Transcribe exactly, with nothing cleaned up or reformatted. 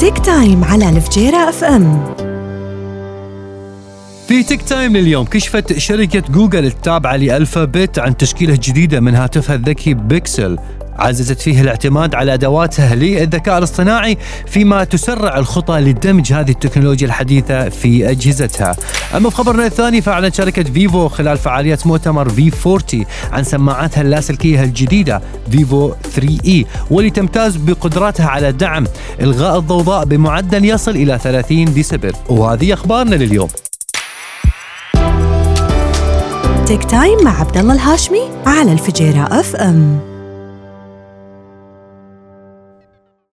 تيك تايم على الفجيرة اف ام. في تيك تايم لليوم كشفت شركة جوجل التابعة لألفابت عن تشكيلة جديدة من هاتفها الذكي بيكسل، عززت فيه الاعتماد على أدواتها للذكاء الاصطناعي فيما تسرع الخطى لدمج هذه التكنولوجيا الحديثة في أجهزتها. أما في خبرنا الثاني، فأعلنت شركة فيفو خلال فعاليات مؤتمر في أربعين عن سماعاتها اللاسلكية الجديدة فيفو ثري إي، واللي تمتاز بقدراتها على دعم إلغاء الضوضاء بمعدل يصل إلى ثلاثين ديسبل. وهذه أخبارنا لليوم. تيك تايم مع عبد الله الهاشمي على الفجيرة اف ام.